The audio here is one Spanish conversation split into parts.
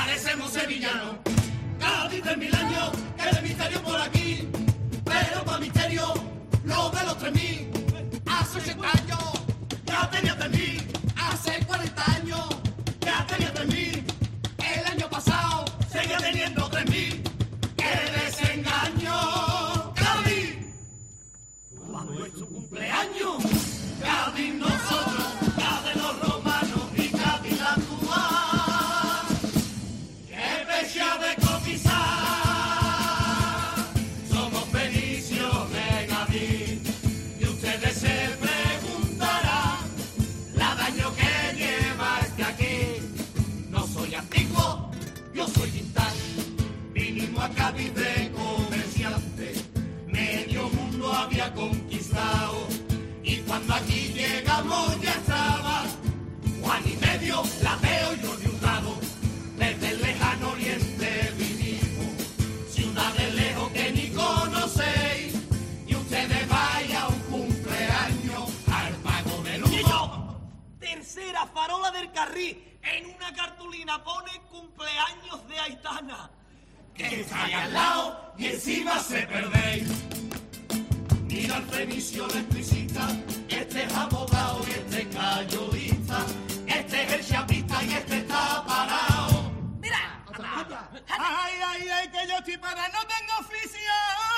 parecemos sevillanos. Cádiz de 1000 años, que de misterio por aquí, pero pa' misterio, lo de los 3000. Hace 80 años, ya tenía 3000, hace 40 años, ya tenía 3000, el año pasado, seguía teniendo 3000. ¡Qué desengaño! ¡Cádiz! Cuando es su cumpleaños, Cádiz nosotros, Cádiz los romanos y Cádiz la Cuba. ¡Qué fecha de cotizar! Somos fenicios de Cádiz y ustedes se preguntarán la daño que lleva este aquí. No soy antiguo, yo soy vintage. Vinimos a Cádiz de comerciante, medio mundo había conquistado. Y cuando aquí llegamos ya estaba Juan y medio, Lateo y Jordi Hurtado. Desde el lejano oriente vinimos, ciudad de lejos que ni conocéis. Y ustedes vayan a un cumpleaños al Pago del Humo. Tercera farola del Carril, en una cartulina pone cumpleaños de Aitana. Que está ahí al lado y encima se perdéis. Mira el fenicio de explicita, este es abogado y este es cayolista, este es el chapista y este está parado. ¡Mira! ¡Ay, ay, ay, que yo estoy parado, no tengo oficio!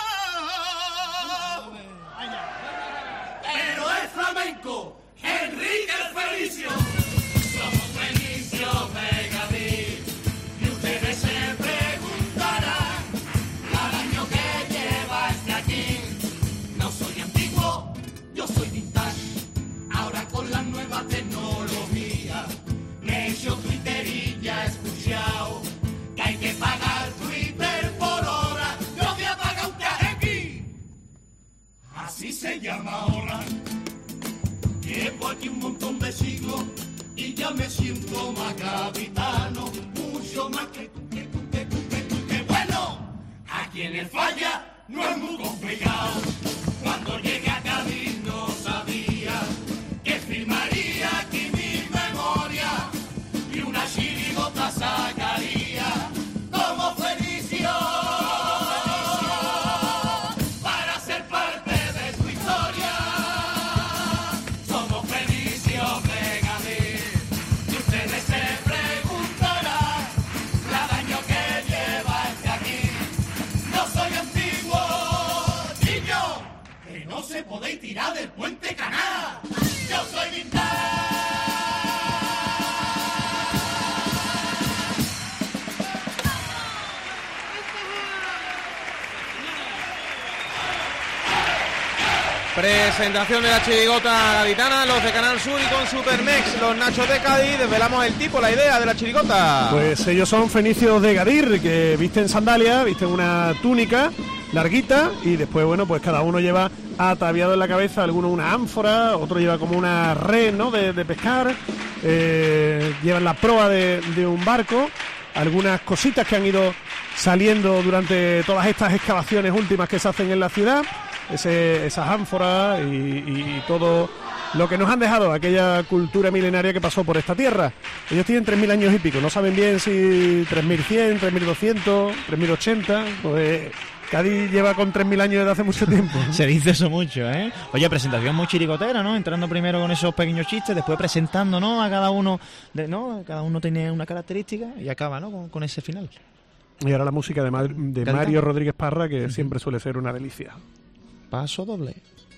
Pero es flamenco, Enrique el Fenicio. Somos fenicios de Cádiz y ustedes se preguntarán cada año que lleva este aquí. No soy antiguo, yo soy vintage. Ahora con la nueva tecnología me he hecho Twitter y ya he escuchado que hay que pagar Twitter por hora. Yo voy a pagar un cajeki. Así se llama ahora. Llevo aquí un montón de siglos y ya me siento más capitano, mucho más que tú, que tú, que tú, que tú, que bueno. Aquí en el Falla no es muy complicado. Cuando llegué a Cádiz no sabía que firmaría aquí mi memoria y una chirigota sacaría como Fenicio para ser parte de tu historia. Somos fenicios de Cádiz y ustedes se preguntarán la daño que lleva este aquí. No soy antiguo, niño, que no se podéis tirar del puente Caná. Yo soy vintage. Presentación de la chirigota gaditana, los de Canal Sur y con Supermex, los Nachos de Cádiz. Desvelamos el tipo, la idea de la chirigota. Pues ellos son fenicios de Gadir, que visten sandalias, visten una túnica larguita y después, bueno, pues cada uno lleva ataviado en la cabeza, alguno una ánfora, otro lleva como una red, ¿no?, de pescar, llevan la proa de un barco, algunas cositas que han ido saliendo durante todas estas excavaciones últimas que se hacen en la ciudad, esas ánforas y todo lo que nos han dejado aquella cultura milenaria que pasó por esta tierra. Ellos tienen 3.000 años y pico, no saben bien si 3.100, 3.200, 3.080, pues Cádiz lleva con 3.000 años desde hace mucho tiempo. Se dice eso mucho, ¿eh? Oye, presentación muy chirigotera, ¿no? Entrando primero con esos pequeños chistes, después presentando, ¿no?, a cada uno, ¿no? Cada uno tiene una característica y acaba, ¿no?, con ese final. Y ahora la música de Mario Rodríguez Parra, que siempre suele ser una delicia. Paso doble.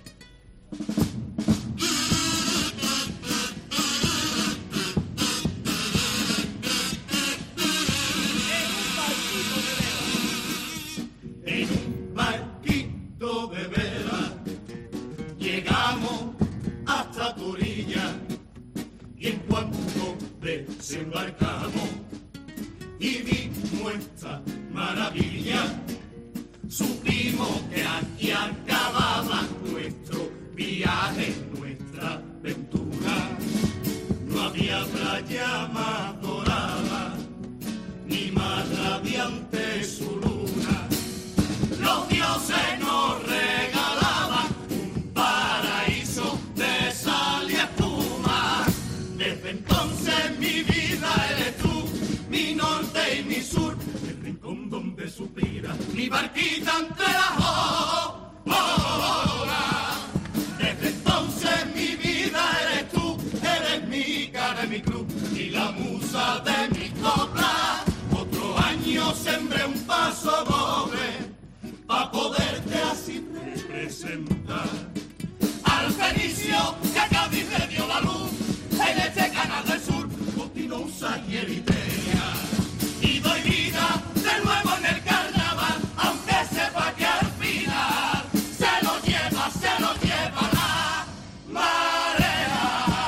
En un barquito de vela llegamos hasta tu orilla y en cuanto desembarcamos y vimos esta maravilla, supimos que aquí acababa nuestro viaje, nuestra aventura. No había playa más dorada ni más radiante su luna. Los dioses nos regalaban un paraíso de sal y espuma. Desde entonces mi vida eres tú, mi norte y mi sur, el rincón donde suspira mi barquita entre las olas. Desde entonces mi vida eres tú, eres mi cara y mi cruz y la musa de mi copla. Otro año sembré un paso doble pa' poderte así representar. Al fenicio que a Cádiz le dio la luz en este canal del sur, Continousa y Eritrea. Y doy vida de nuevo en el carnaval, aunque sepa que al final se lo lleva la marea.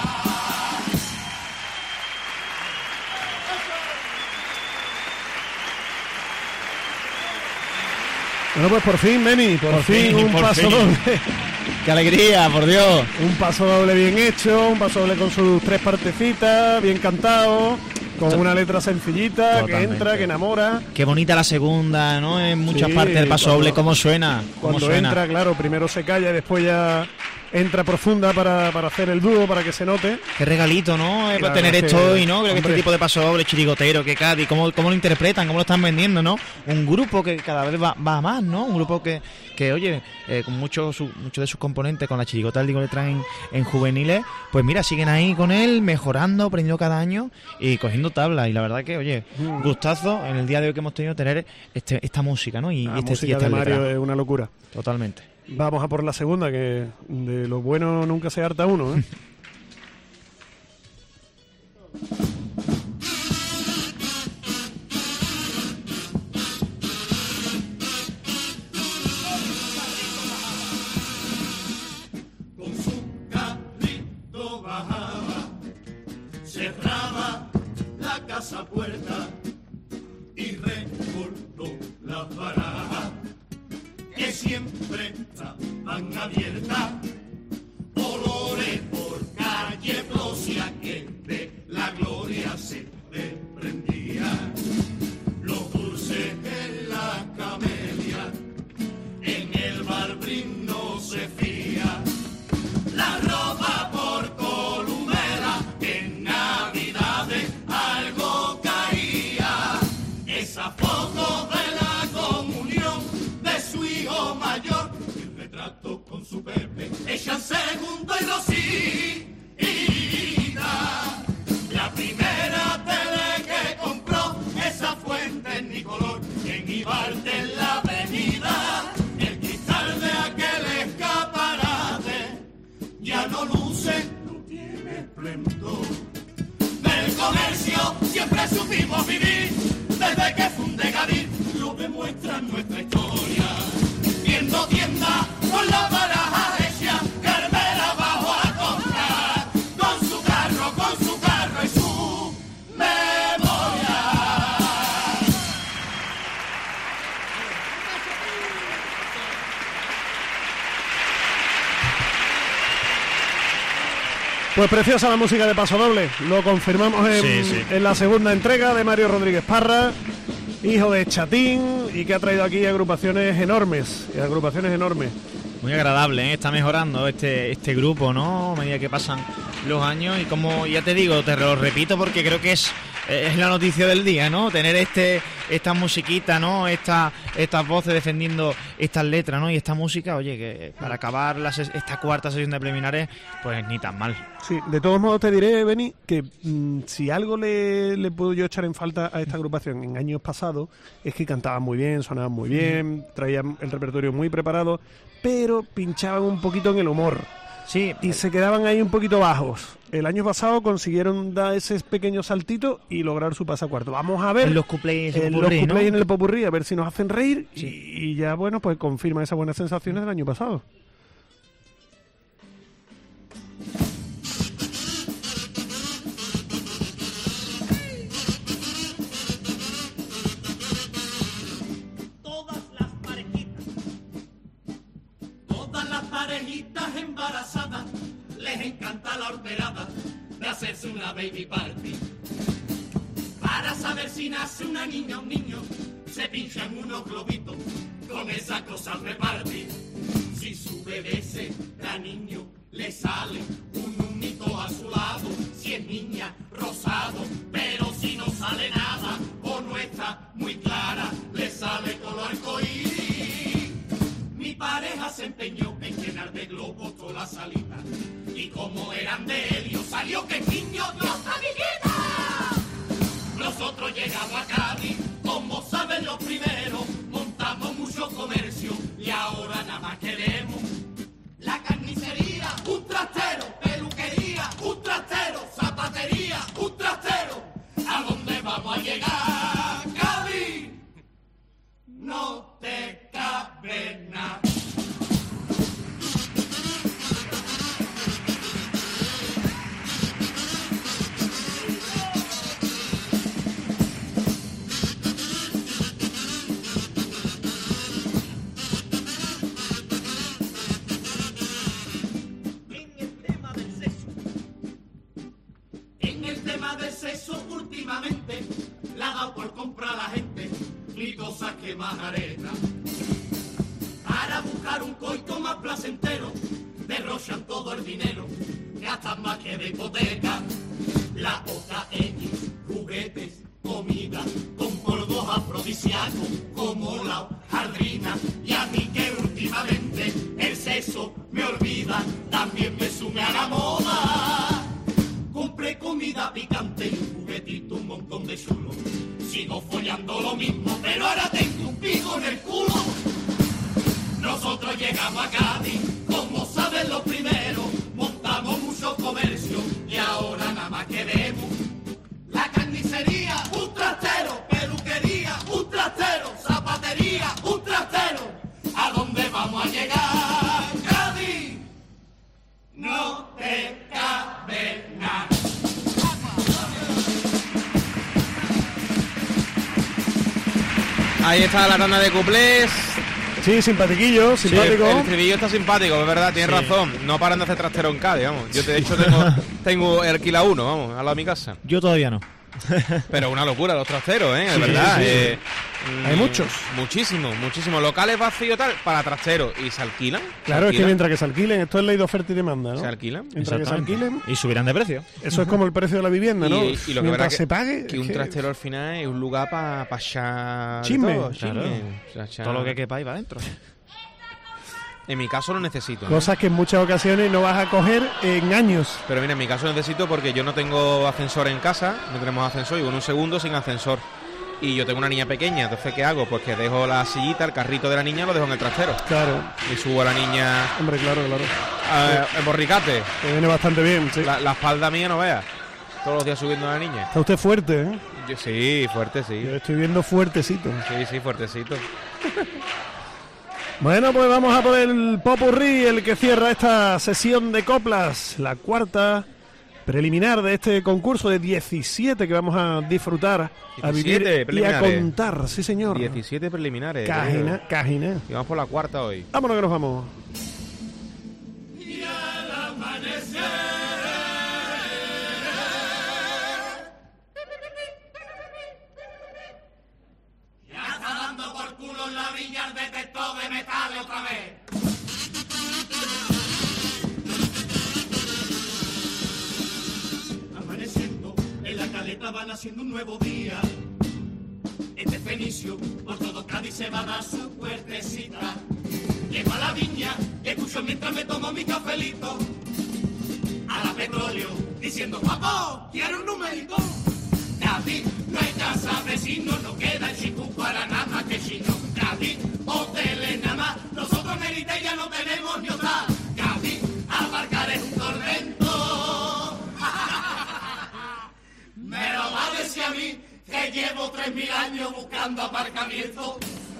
Bueno, pues por fin, Meni, por fin un por paso fin. doble. ¡Qué alegría, por Dios! Un paso doble bien hecho, un paso doble con sus 3 partecitas, bien cantado, con una letra sencillita, Totalmente. que entra, que enamora. Qué bonita la segunda, ¿no? En muchas Sí, partes del paso cuando- doble, cómo suena. Cómo Cuando suena. entra, claro, primero se calla y después ya entra profunda para hacer el dúo, para que se note. Qué regalito, ¿no? Claro, Para tener es esto que, hoy, ¿no? Creo que hombre. este tipo de paso doble, chirigotero, que Cádiz, cómo lo interpretan, cómo lo están vendiendo, ¿no? Un grupo que cada vez va a más, ¿no? Un grupo que oye, con muchos de sus componentes, con la chirigota del Digo le traen en juveniles, pues mira, siguen ahí con él, mejorando, aprendiendo cada año y cogiendo tabla. Y la verdad que, oye, gustazo en el día de hoy que hemos tenido tener esta música, ¿no? Y La esta música de letra. Mario es una locura. Totalmente. Vamos a por la segunda, que de lo bueno nunca se harta uno, ¿eh? Con su carrito bajaba, cerraba la casa puerta y recordó las barajas que siempre estaban abiertas. Olores por calle Plosia que de la gloria se desprendía. Los dulces en la camelia, en el barbrín no se fía. La ropa por Columela, en Navidades algo caía. Esa foto de la comunión de su hijo mayor, el retrato con su Pepe, ella segundo y Rosita. La primera tele que compró, esa fuente en mi color, en Ibarte en la avenida. El cristal de aquel escaparate ya no luce, no tiene esplendor. Del comercio siempre supimos vivir, desde que fundé Gadir, lo demuestra nuestra historia. Viendo tienda con la baraja hecha, Carmela bajó a comprar, con su carro y su memoria. Pues preciosa la música de Paso Doble, lo confirmamos en la segunda entrega de Mario Rodríguez Parra, hijo de Chatín, y que ha traído aquí agrupaciones enormes. Muy agradable, ¿eh? Está mejorando este grupo, ¿no? A medida que pasan los años y como ya te digo, te lo repito porque creo que es la noticia del día, ¿no? Tener esta musiquita, ¿no? Estas voces defendiendo estas letras, ¿no? Y esta música, oye, que para acabar esta cuarta sesión de preliminares, pues ni tan mal. Sí, de todos modos te diré, Beni, que si algo le puedo yo echar en falta a esta agrupación en años pasados es que cantaban muy bien, sonaban muy bien, traían el repertorio muy preparado, pero pinchaban un poquito en el humor. Sí, Y se quedaban ahí un poquito bajos. El año pasado consiguieron dar ese pequeño saltito y lograr su pasacuarto. Vamos a ver en los cuplés, en los cuplés y en el popurrí, a ver si nos hacen reír Sí. y ya, bueno, pues confirma esas buenas sensaciones del año pasado. Todas las parejitas embarazadas les encanta la horterada de hacerse una baby party. Para saber si nace una niña o un niño, se pinchan unos globitos, con esa cosa repartir. Si su bebé será niño, le sale un humito a su lado. Si es niña, rosado, pero si no sale nada, por comprar la gente ni cosas que más arena. Para buscar un coito más placentero, derrochan todo el dinero, gastan más que de hipoteca. La OKX, juguetes, comida, con polvos afrodisíacos como la hojaldrina. Y a mí que últimamente el sexo me olvida, también me sume a la moda. Compré comida picante y un juguetito, un montón de chulo. Sigo follando lo mismo, pero ahora tengo un pico en el culo. Nosotros llegamos a Cádiz, como saben los primeros, montamos mucho comercio y ahora nada más queremos la carnicería, un trastero, peluquería, un trastero, zapatería, un trastero. ¿A dónde vamos a llegar, Cádiz? No te cabe nada. Ahí está la tanda de cuplés. Sí, simpatiquillo, simpático. Sí, el estribillo está simpático, es verdad, tienes razón. No paran de hacer trastero en Cádiz, vamos. Yo de hecho tengo alquila uno, vamos, al lado de mi casa. Yo todavía no. Pero una locura los trasteros, de Sí, verdad. sí. Hay muchos. Muchísimos. Locales vacíos tal, para trasteros. ¿Y se alquilan? Claro, es que mientras que se alquilen, esto es ley de oferta y demanda, ¿no? ¿Se alquilan? Mientras que se alquilen, Y subirán de precio. eso es como el precio de la vivienda, ¿no? Y lo que mientras verá se pague... que es un trastero al final es un lugar para echar... Chisme. todo, Claro. O sea, echar- Todo lo que quepa ahí va adentro. En mi caso lo necesito, ¿no? Cosas que en muchas ocasiones no vas a coger en años. Pero mira, en mi caso necesito porque yo no tengo ascensor en casa, no tenemos ascensor, y un segundo sin ascensor. Y yo tengo una niña pequeña, entonces ¿qué hago? Pues que dejo la sillita, el carrito de la niña, lo dejo en el trastero. Claro, Y subo a la niña hombre, claro. en borricate. Te viene bastante bien, sí. La espalda mía no veas. Todos los días subiendo a la niña. Está usted fuerte, ¿eh? Yo, sí, fuerte, sí. Yo lo estoy viendo fuertecito. Sí, fuertecito. Bueno, pues vamos a por el popurrí, el que cierra esta sesión de coplas, la cuarta preliminar de este concurso de 17 que vamos a disfrutar, a 17 vivir y a preliminares. contar, sí señor. 17 preliminares. Cajina. Y vamos por la cuarta hoy. Vámonos que nos vamos. Y al amanecer ya está dando por culo en la villa el detector de metales otra vez. Amaneciendo en la caleta van haciendo un nuevo día. Este fenicio por todo Cádiz se va a dar su puertecita. Llego a la viña y escucho mientras me tomo mi cafelito a la Petróleo diciendo: guapo, quiero un numerito. Cádiz, no hay casa vecino, no queda en Chicu para nada más que chino. Cádiz, hoteles nada más, nosotros Merita ya no tenemos ni otra. Cádiz, aparcar es un tormento. Me lo va a decir a mí que llevo 3000 años buscando aparcamiento.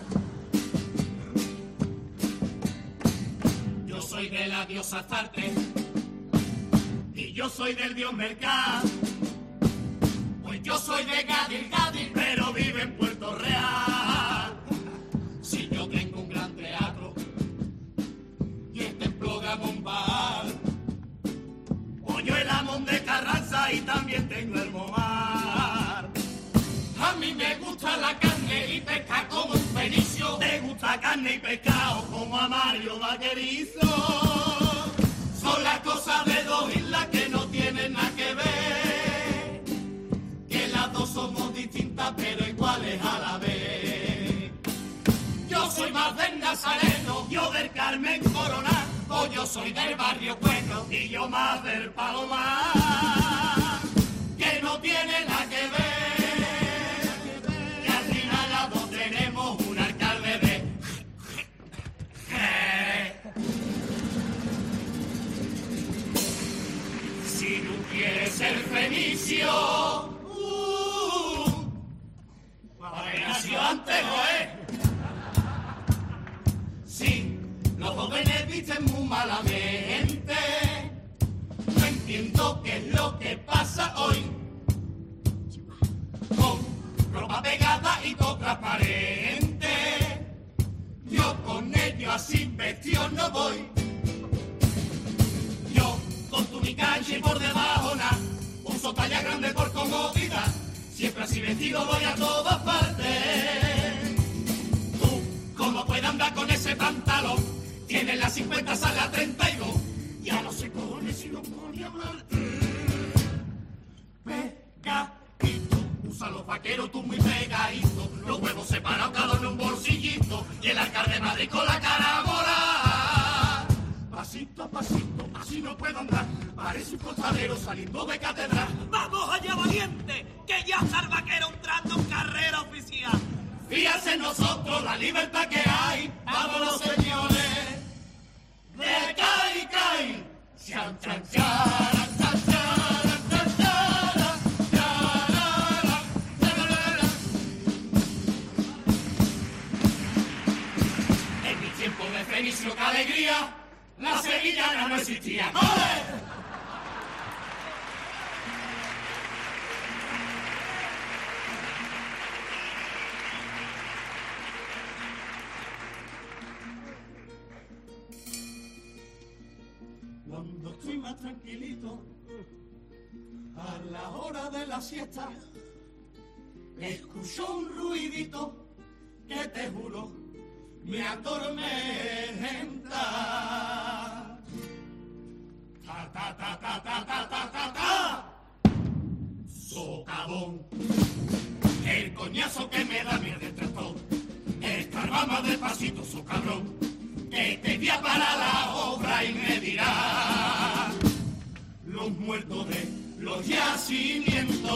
Yo soy de la diosa Astarte y yo soy del dios Mercado. Pues yo soy de Cádiz, pero vivo en Puerto Real. Si yo tengo un gran teatro y el templo de Amón-Bar, o yo el Amón de Carranza y también tengo el Momar. A mí me gusta la carne y pesca como un fenicio. Te gusta carne y pescado como a Mario Vaquerizo. Son las cosas de dos islas que no tienen nada que ver, que las dos somos distintas pero iguales a la vez. Yo soy más del Nazareno, yo del Carmen Corona, o yo soy del Barrio Bueno y yo más del Palomar, que no tiene nada que ver, que al final las dos tenemos un alcalde de... Si tú quieres ser fenicio, ¿para qué nació antes, Joé? Sí, los jóvenes visten muy malamente. No entiendo qué es lo que pasa hoy. Con ropa pegada y todo transparente, yo con ellos así vestido no voy. Yo con túnica ancha y por debajo nada, uso talla grande por comodidad. siempre así vestido voy a todas partes. Tú, ¿cómo puedes andar con ese pantalón? Tienes la 50, sale a 32. Ya no sé cojones si lo pone a hablarte. Pegadito, usa los vaqueros tú muy pegadito. Los huevos separados cada uno en un bolsillito. Y el alcalde de Madrid con la cara morada. Pasito a pasito, así no puedo andar. Parece un costalero saliendo de catedral. ¡Vamos allá, valiente! Que ya está el vaquero entrando en carrera oficial. Fíjense en nosotros la libertad que hay. ¡Vámonos, señores! ¡De cae, cae! ¡Chan, chan, chan, chan, chan, chan, chan, en mi tiempo de fenicio, qué alegría, la sevillana no existía. ¡Ole! Cuando estoy más tranquilito, a la hora de la siesta, escucho un ruidito que te juro me atormenta. Ta ta ta ta ta ta ta ta ta. Socavón. El coñazo que me da mi retrato. Escarba más despacito, socabrón. Que te voy a parar la obra y me dirá los muertos de los yacimientos.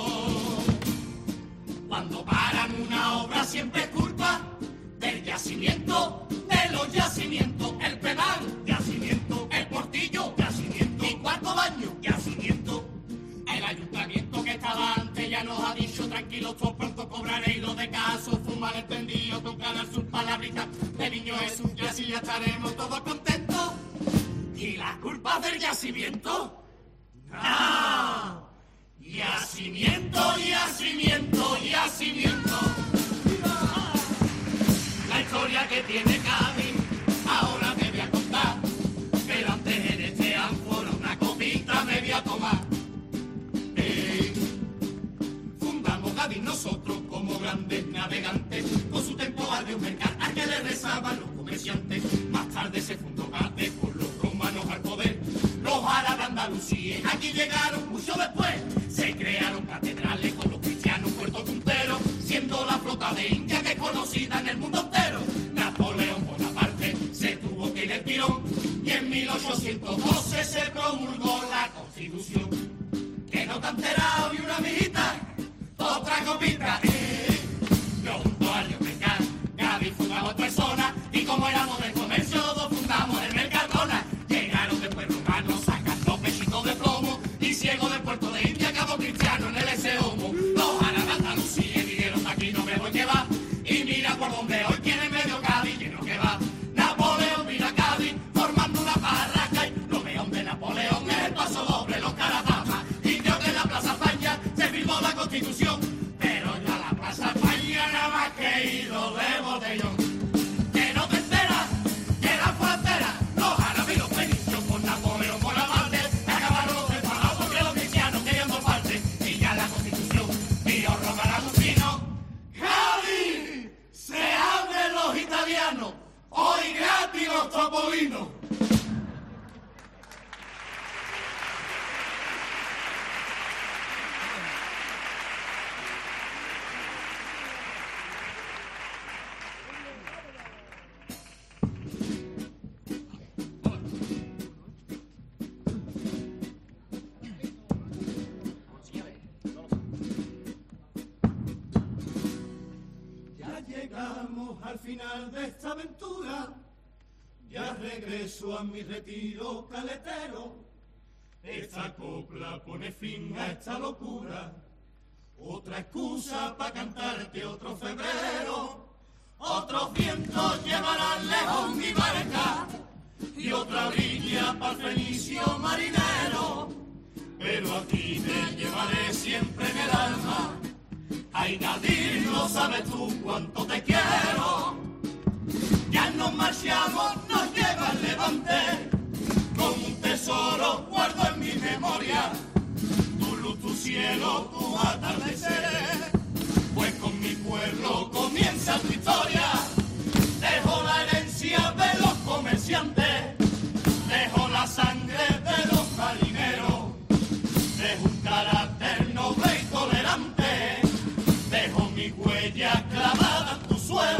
Cuando paran una obra siempre es culpa del yacimiento, de los yacimientos. El penal, yacimiento. El portillo, yacimiento. Mi cuarto baño, yacimiento. El ayuntamiento que estaba antes ya nos ha dicho tranquilos, todos pronto cobraréis lo de caso. Fumar entendido, tocar sus palabritas de niño Jesús, y así ya estaremos todos contentos. ¿Y las culpas del yacimiento? ¡No! Yacimiento, yacimiento, yacimiento. La historia que tiene Cádiz, ahora te voy a contar. Pero antes en este ánfora una copita me voy a tomar. Fundamos Cádiz nosotros como grandes navegantes, con su temporal de un mercado a que le rezaban los comerciantes. Más tarde se fundó Cádiz con los romanos al poder, los árabes andalusíes aquí llegaron mucho después. Se crearon catedrales con los cristianos Puerto Puntero, siendo la flota de India que es conocida en el mundo entero. Napoleón Bonaparte se tuvo que ir el tirón y en 1812 se promulgó la Constitución. Que no te han enterado ni una mijita, otra copita. Yo junto al Llobregat, Cádiz fundamos personas y como éramos del comercio, dos fundamos el Mercadona. Llegaron después romanos, sacan los pechitos de plomo y ciego del puerto de India acabó cristiano en el ese homo. Los árabes andalusíes dijeron aquí no me voy que va y mira por donde hoy tiene medio Cádiz lleno que va. Napoleón vino a Cádiz formando una parraca y lo mejor de Napoleón es el paso doble, los Caratapas. Y creo que en la Plaza España se firmó la Constitución, pero yo a la Plaza España nada más que he ido de botellón. Que no te enteras, que la frontera, los árabes y los fenicios con Napoleón Bonaparte acabaron los separados porque los cristianos querían dos partes. Y ya la Constitución vio Román Agustino. ¡Cádiz! Se abren los italianos, hoy gratis los topolinos. Llegamos al final de esta aventura, ya regreso a mi retiro caletero. Esta copla pone fin a esta locura, otra excusa para cantarte otro febrero. Otros vientos llevarán lejos mi barca y otra orilla para el fenicio marinero. Pero aquí te llevaré siempre en el alma. Ay, Nadir, no sabes tú cuánto te quiero. Ya nos marchamos, nos lleva el levante. Como un tesoro guardo en mi memoria tu luz, tu cielo, tu atardecer. Pues con mi pueblo comienza tu historia. Dejo la herencia de los comerciantes, dejo la sangre de los marineros, dejo un carácter noble y tolerante, dejo mi huella clavada en tu suelo.